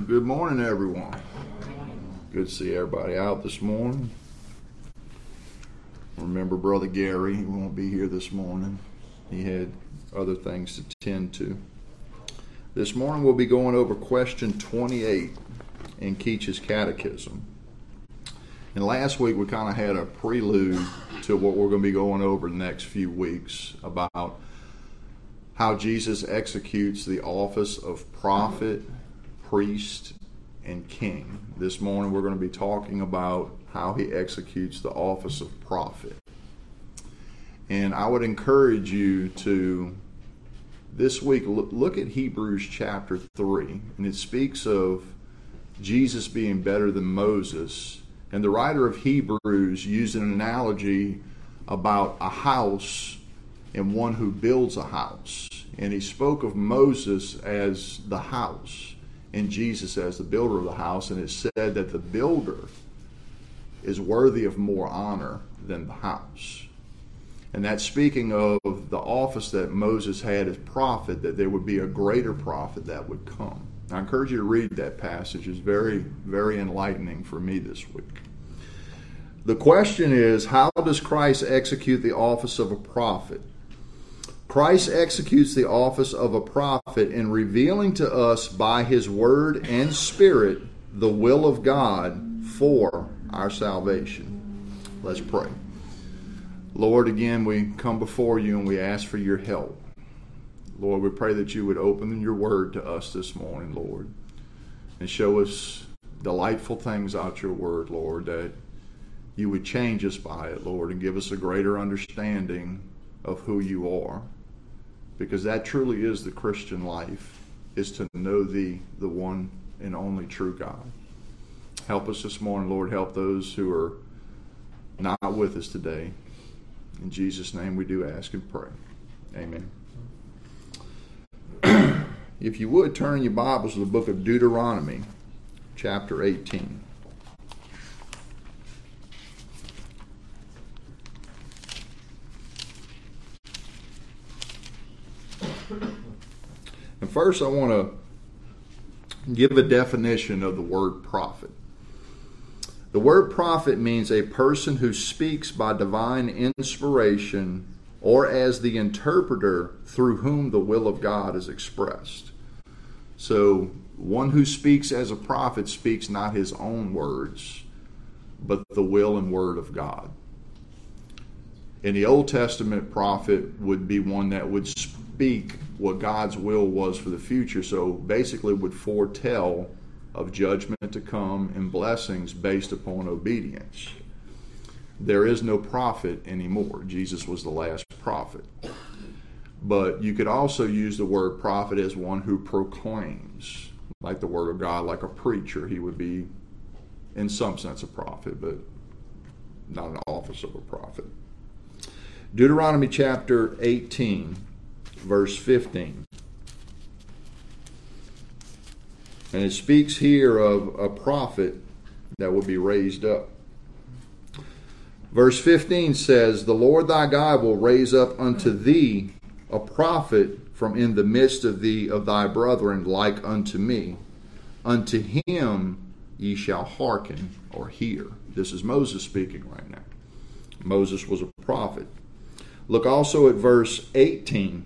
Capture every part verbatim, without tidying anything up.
Good morning, everyone. Good to see everybody out this morning. Remember Brother Gary, he won't be here this morning. He had other things to tend to. This morning we'll be going over question twenty-eight in Keach's Catechism. And last week we kind of had a prelude to what we're going to be going over the next few weeks about how Jesus executes the office of prophet, priest, and king. This morning we're going to be talking about how he executes the office of prophet. And I would encourage you to, this week, look at Hebrews chapter three. And it speaks of Jesus being better than Moses. And the writer of Hebrews used an analogy about a house and one who builds a house. And he spoke of Moses as the house and Jesus as the builder of the house. And it said that the builder is worthy of more honor than the house. And that's speaking of the office that Moses had as prophet, that there would be a greater prophet that would come. I encourage you to read that passage. It's very, very enlightening for me this week. The question is, how does Christ execute the office of a prophet? Christ executes the office of a prophet in revealing to us by his word and spirit the will of God for our salvation. Let's pray. Lord, again, we come before you and we ask for your help. Lord, we pray that you would open your word to us this morning, Lord, and show us delightful things out your word, Lord, that you would change us by it, Lord, and give us a greater understanding of who you are. Because that truly is the Christian life, is to know thee, the one and only true God. Help us this morning, Lord. Help those who are not with us today. In Jesus' name we do ask and pray. Amen. If you would, turn your Bibles to the book of Deuteronomy, chapter eighteen. And first I want to give a definition of the word prophet. The word prophet means a person who speaks by divine inspiration or as the interpreter through whom the will of God is expressed. So one who speaks as a prophet speaks not his own words, but the will and word of God. In the Old Testament, prophet would be one that would speak what God's will was for the future. So basically would foretell of judgment to come and blessings based upon obedience. There is no prophet anymore. Jesus was the last prophet. But you could also use the word prophet as one who proclaims, like the word of God, like a preacher. He would be, in some sense, a prophet, but not an office of a prophet. Deuteronomy chapter eighteen, verse fifteen. And it speaks here of a prophet that will be raised up. Verse fifteen says, "The Lord thy God will raise up unto thee a prophet from in the midst of thee of thy brethren like unto me. Unto him ye shall hearken," or hear. This is Moses speaking right now. Moses was a prophet. Look also at verse eighteen.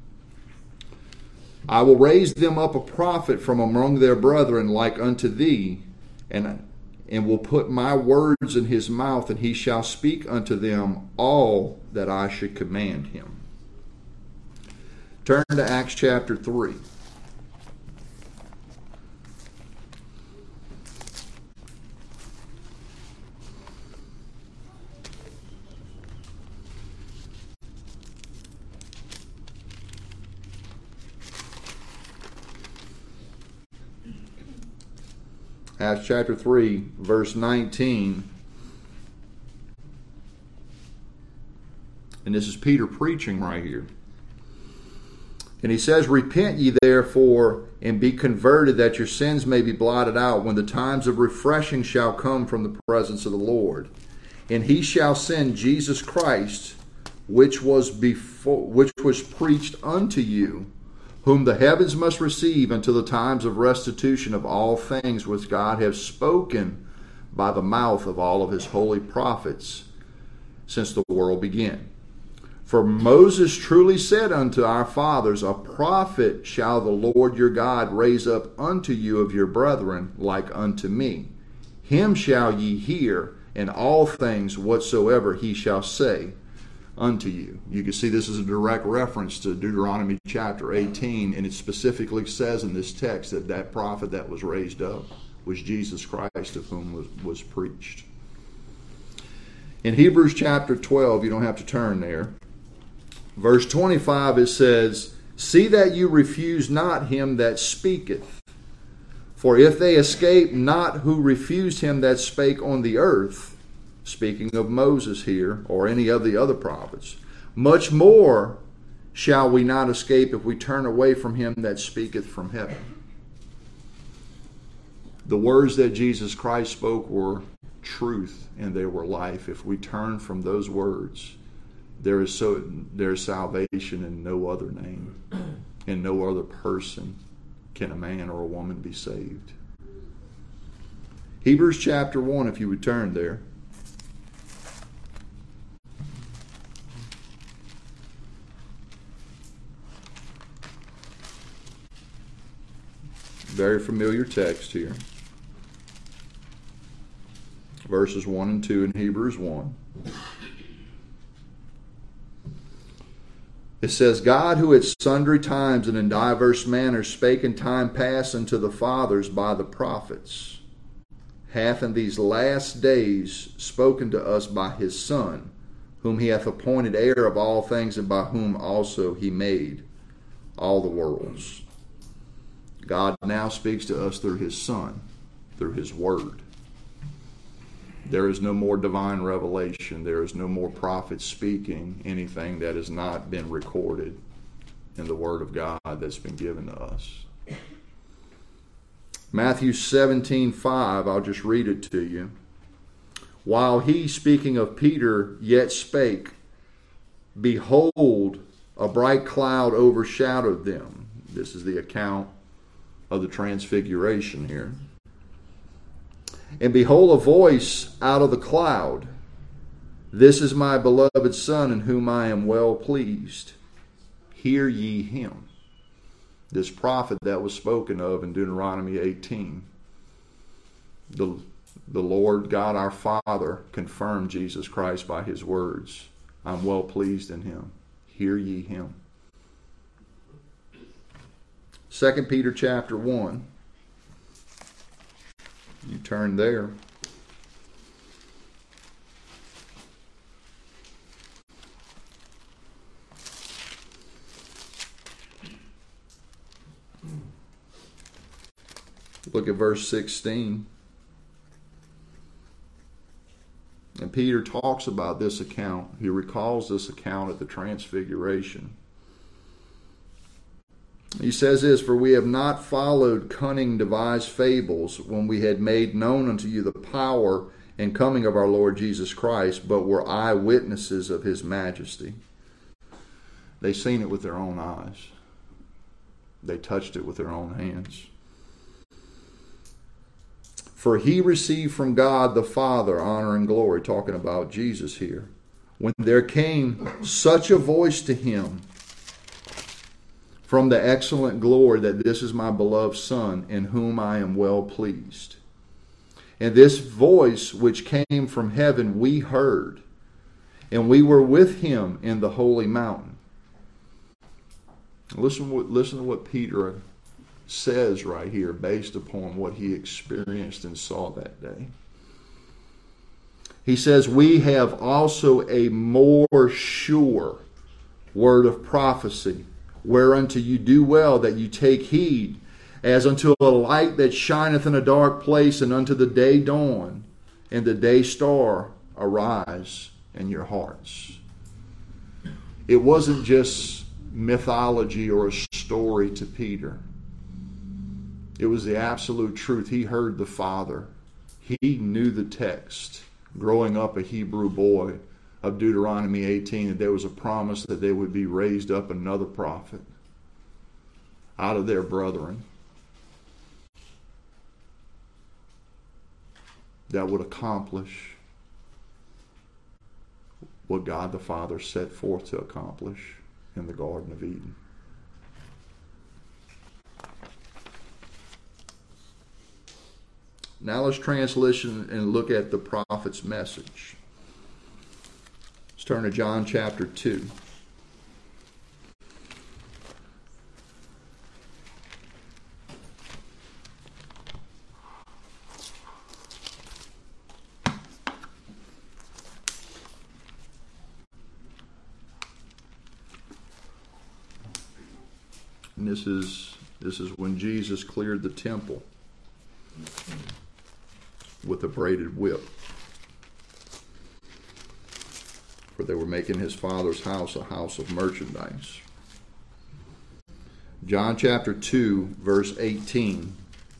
"I will raise them up a prophet from among their brethren like unto thee, and, and will put my words in his mouth, and he shall speak unto them all that I should command him." Turn to Acts chapter three. Acts chapter three, verse nineteen. And this is Peter preaching right here. And he says, "Repent ye therefore, and be converted, that your sins may be blotted out, when the times of refreshing shall come from the presence of the Lord. And he shall send Jesus Christ, which was before, which was preached unto you whom the heavens must receive until the times of restitution of all things which God hath spoken by the mouth of all of his holy prophets since the world began. For Moses truly said unto our fathers, a prophet shall the Lord your God raise up unto you of your brethren, like unto me. Him shall ye hear in all things whatsoever he shall say unto you. You can see this is a direct reference to Deuteronomy chapter eighteen, and it specifically says in this text that that prophet that was raised up was Jesus Christ, of whom was, was preached. In Hebrews chapter twelve, you don't have to turn there. Verse twenty-five, it says, see that you refuse not him that speaketh. For if they escape not who refused him that spake on the earth, speaking of Moses here, or any of the other prophets, much more shall we not escape if we turn away from him that speaketh from heaven. The words that Jesus Christ spoke were truth and they were life. If we turn from those words, there is so there is salvation in no other name. In no other person can a man or a woman be saved. Hebrews chapter one, if you would turn there. Very familiar text here. Verses one and two in Hebrews one. It says, God, who at sundry times and in diverse manners spake in time past unto the fathers by the prophets, hath in these last days spoken to us by his Son, whom he hath appointed heir of all things, and by whom also he made all the worlds. God now speaks to us through his Son, through his Word. There is no more divine revelation. There is no more prophet speaking anything that has not been recorded in the Word of God that's been given to us. Matthew seventeen five, I'll just read it to you. While he, speaking of Peter, yet spake, behold, a bright cloud overshadowed them. This is the account of the transfiguration here. And behold, a voice out of the cloud, this is my beloved Son, in whom I am well pleased. Hear ye him. This prophet that was spoken of in Deuteronomy eighteen. The, the Lord God our Father confirmed Jesus Christ by his words. I'm well pleased in him. Hear ye him. Second Peter chapter one. You turn there. Look at verse sixteen. And Peter talks about this account. He recalls this account at the Transfiguration. He says this, for we have not followed cunning devised fables when we had made known unto you the power and coming of our Lord Jesus Christ, but were eyewitnesses of his majesty. They seen it with their own eyes. They touched it with their own hands. For he received from God the Father honor and glory, talking about Jesus here, when there came such a voice to him from the excellent glory, that this is my beloved Son, in whom I am well pleased. And this voice which came from heaven we heard, and we were with him in the holy mountain. Listen, listen to what Peter says right here, based upon what he experienced and saw that day. He says, we have also a more sure word of prophecy, whereunto you do well that you take heed, as unto a light that shineth in a dark place, and unto the day dawn, and the day star arise in your hearts. It wasn't just mythology or a story to Peter. It was the absolute truth. He heard the Father. He knew the text, growing up a Hebrew boy, of Deuteronomy eighteen, that there was a promise that there would be raised up another prophet out of their brethren that would accomplish what God the Father set forth to accomplish in the Garden of Eden. Now let's translation and look at the prophet's message. Let's turn to John chapter two. And this is this is when Jesus cleared the temple with a braided whip. For they were making his Father's house a house of merchandise. John chapter two, verse eighteen.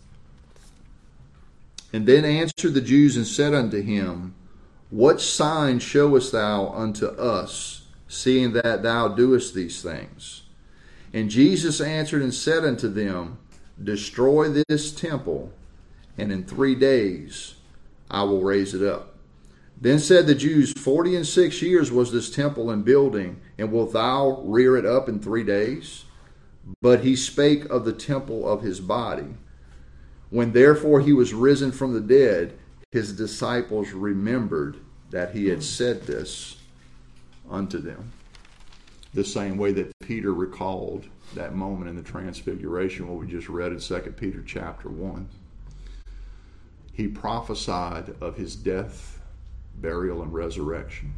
And then answered the Jews and said unto him, What sign showest thou unto us, seeing that thou doest these things? And Jesus answered and said unto them, Destroy this temple, and in three days I will raise it up. Then said the Jews, Forty and six years was this temple in building, and wilt thou rear it up in three days? But he spake of the temple of his body. When therefore he was risen from the dead, his disciples remembered that he had said this unto them. The same way that Peter recalled that moment in the Transfiguration, what we just read in Second Peter chapter one. He prophesied of his death, burial, and resurrection.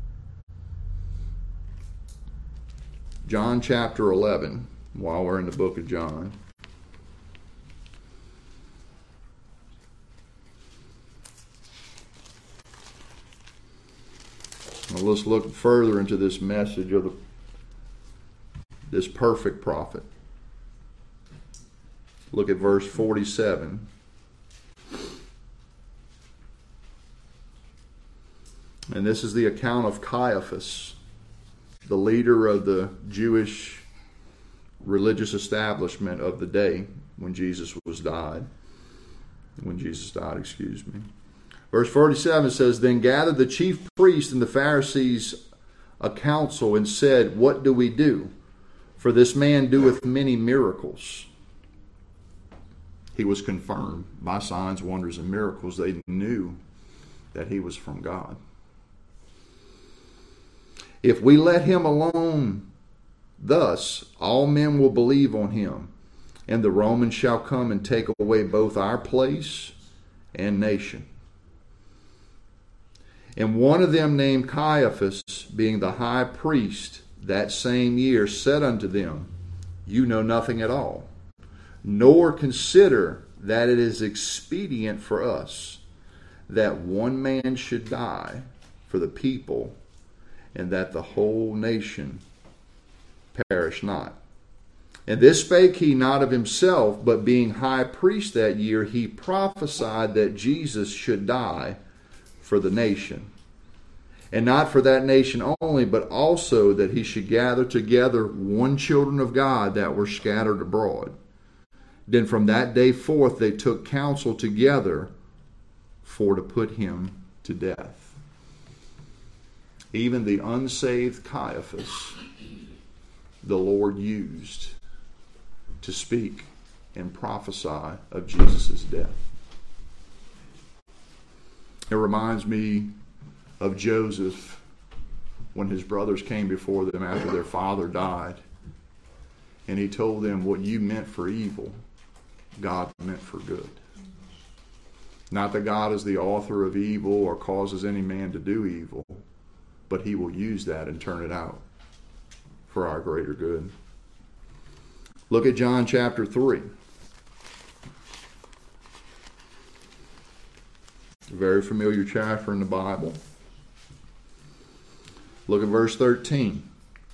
John chapter eleven, while we're in the book of John. Now let's look further into this message of the, this perfect prophet. Look at verse forty-seven. And this is the account of Caiaphas, the leader of the Jewish religious establishment of the day when Jesus was died. When Jesus died, excuse me. Verse forty-seven says, Then gathered the chief priests and the Pharisees a council and said, What do we do? For this man doeth many miracles. He was confirmed by signs, wonders, and miracles. They knew that he was from God. If we let him alone thus, all men will believe on him, and the Romans shall come and take away both our place and nation. And one of them named Caiaphas, being the high priest that same year, said unto them, You know nothing at all, nor consider that it is expedient for us that one man should die for the people, and that the whole nation perish not. And this spake he not of himself, but being high priest that year, he prophesied that Jesus should die for the nation. And not for that nation only, but also that he should gather together one children of God that were scattered abroad. Then from that day forth they took counsel together for to put him to death. Even the unsaved Caiaphas, the Lord used to speak and prophesy of Jesus' death. It reminds me of Joseph when his brothers came before them after their father died. And he told them, what you meant for evil, God meant for good. Not that God is the author of evil or causes any man to do evil, but he will use that and turn it out for our greater good. Look at John chapter three. A very familiar chapter in the Bible. Look at verse thirteen.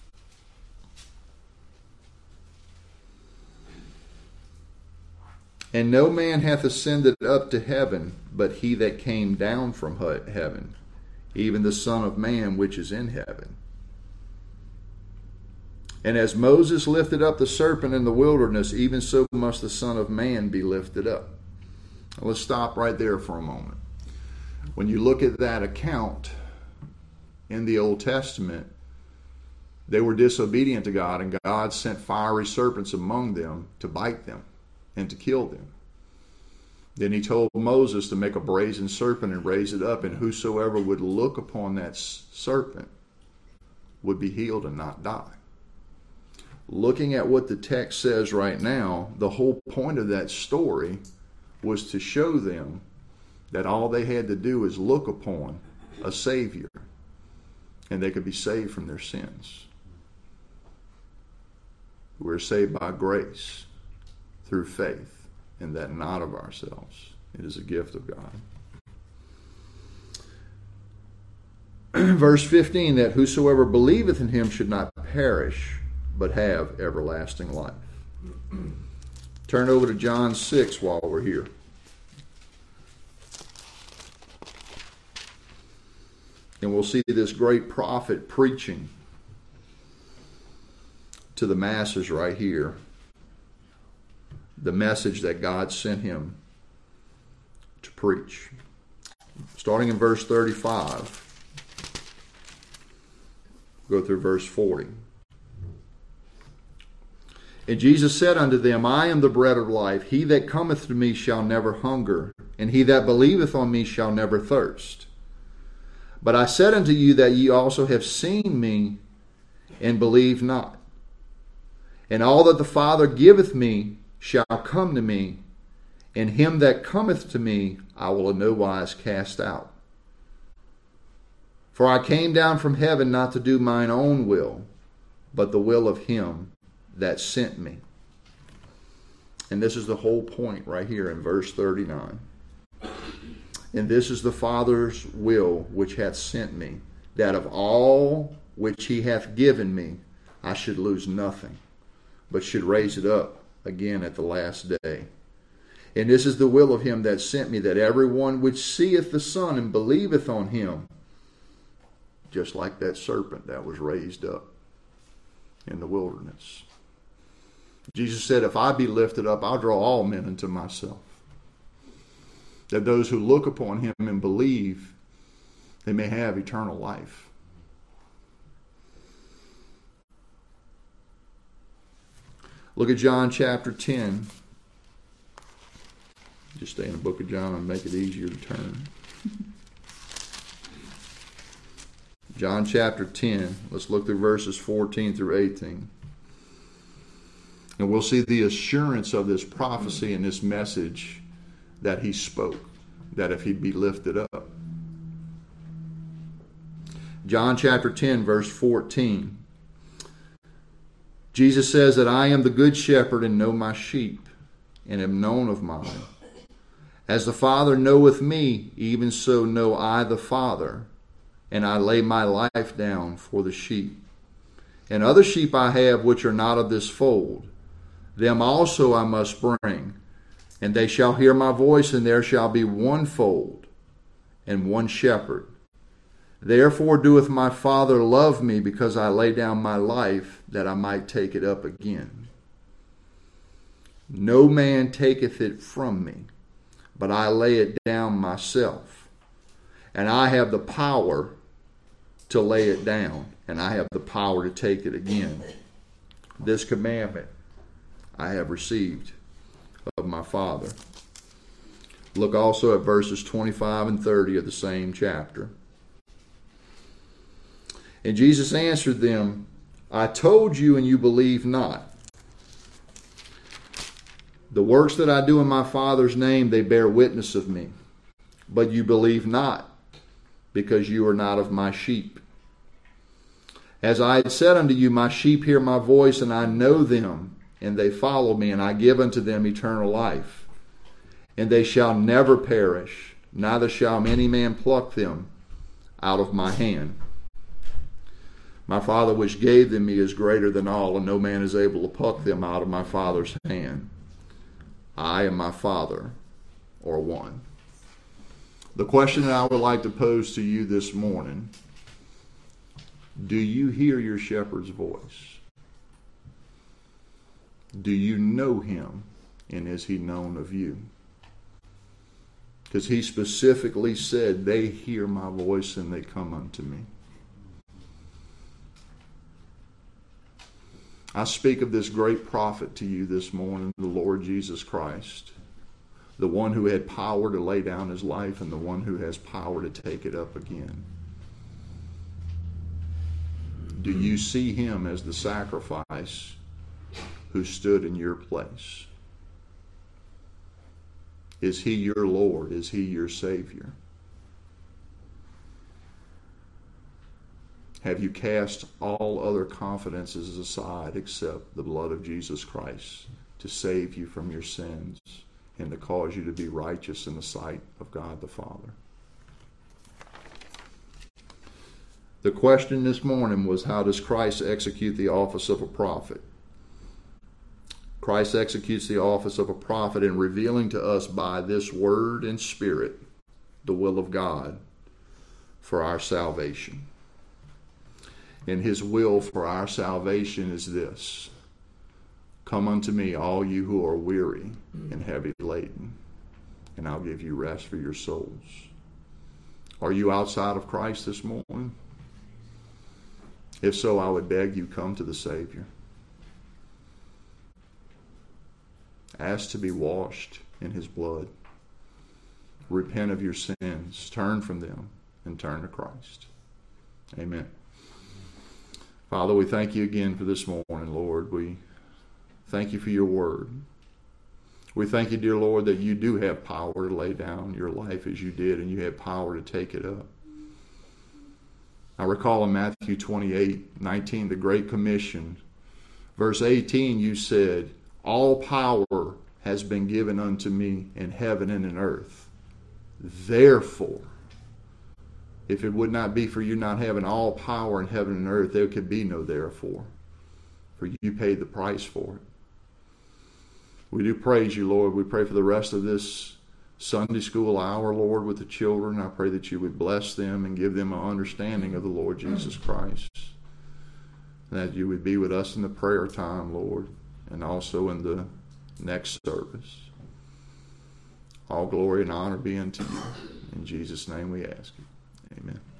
And no man hath ascended up to heaven, but he that came down from heaven, even the Son of Man which is in heaven. And as Moses lifted up the serpent in the wilderness, even so must the Son of Man be lifted up. Now, let's stop right there for a moment. When you look at that account in the Old Testament, they were disobedient to God, and God sent fiery serpents among them to bite them and to kill them. Then he told Moses to make a brazen serpent and raise it up, and whosoever would look upon that serpent would be healed and not die. Looking at what the text says right now, the whole point of that story was to show them that all they had to do is look upon a Savior, and they could be saved from their sins. We're saved by grace through faith, and that not of ourselves. It is a gift of God. Verse fifteen, that whosoever believeth in him should not perish, but have everlasting life. Turn over to John six while we're here. And we'll see this great prophet preaching to the masses right here. The message that God sent him to preach. Starting in verse thirty-five. Go through verse forty. And Jesus said unto them, I am the bread of life. He that cometh to me shall never hunger, and he that believeth on me shall never thirst. But I said unto you that ye also have seen me, and believe not. And all that the Father giveth me shall come to me, and him that cometh to me I will in no wise cast out. For I came down from heaven not to do mine own will, but the will of him that sent me. And this is the whole point right here in verse thirty-nine. And this is the Father's will which hath sent me, that of all which he hath given me I should lose nothing, but should raise it up again at the last day. And this is the will of him that sent me, that every one which seeth the Son and believeth on him, just like that serpent that was raised up in the wilderness. Jesus said, if I be lifted up, I'll draw all men unto myself. That those who look upon him and believe, they may have eternal life. Look at John chapter ten. Just stay in the book of John and make it easier to turn. John chapter ten. Let's look through verses fourteen through eighteen. And we'll see the assurance of this prophecy and this message that he spoke, that if he'd be lifted up. John chapter ten, verse fourteen. Jesus says that I am the good shepherd and know my sheep, and am known of mine. As the Father knoweth me, even so know I the Father, and I lay my life down for the sheep. And other sheep I have which are not of this fold, them also I must bring, and they shall hear my voice, and there shall be one fold and one shepherd. Therefore doeth my Father love me, because I lay down my life, that I might take it up again. No man taketh it from me, but I lay it down myself. And I have the power to lay it down, and I have the power to take it again. This commandment I have received of my Father. Look also at verses twenty-five and thirty of the same chapter. And Jesus answered them, I told you, and you believe not. The works that I do in my Father's name, they bear witness of me. But you believe not, because you are not of my sheep. As I had said unto you, my sheep hear my voice, and I know them, and they follow me, and I give unto them eternal life. And they shall never perish, neither shall any man pluck them out of my hand. My Father which gave them me is greater than all, and no man is able to pluck them out of my Father's hand. I and my Father are one. The question that I would like to pose to you this morning: do you hear your shepherd's voice? Do you know him, and is he known of you? Because he specifically said, they hear my voice and they come unto me. I speak of this great prophet to you this morning, the Lord Jesus Christ, the one who had power to lay down his life and the one who has power to take it up again. Do you see him as the sacrifice who stood in your place? Is he your Lord? Is he your Savior? Have you cast all other confidences aside except the blood of Jesus Christ to save you from your sins and to cause you to be righteous in the sight of God the Father? The question this morning was, how does Christ execute the office of a prophet? Christ executes the office of a prophet in revealing to us by this word and spirit the will of God for our salvation. And his will for our salvation is this: come unto me, all you who are weary and heavy laden, and I'll give you rest for your souls. Are you outside of Christ this morning? If so, I would beg you, come to the Savior. Ask to be washed in his blood. Repent of your sins. Turn from them and turn to Christ. Amen. Father, we thank you again for this morning, Lord. We thank you for your word. We thank you, dear Lord, that you do have power to lay down your life as you did, and you have power to take it up. I recall in Matthew twenty-eight nineteen, the Great Commission, verse eighteen, you said, all power has been given unto me in heaven and in earth. Therefore, if it would not be for you not having all power in heaven and earth, there could be no therefore. For you paid the price for it. We do praise you, Lord. We pray for the rest of this Sunday school hour, Lord, with the children. I pray that you would bless them and give them an understanding of the Lord Jesus Christ. That you would be with us in the prayer time, Lord, and also in the next service. All glory and honor be unto you. In Jesus' name we ask it. Amen.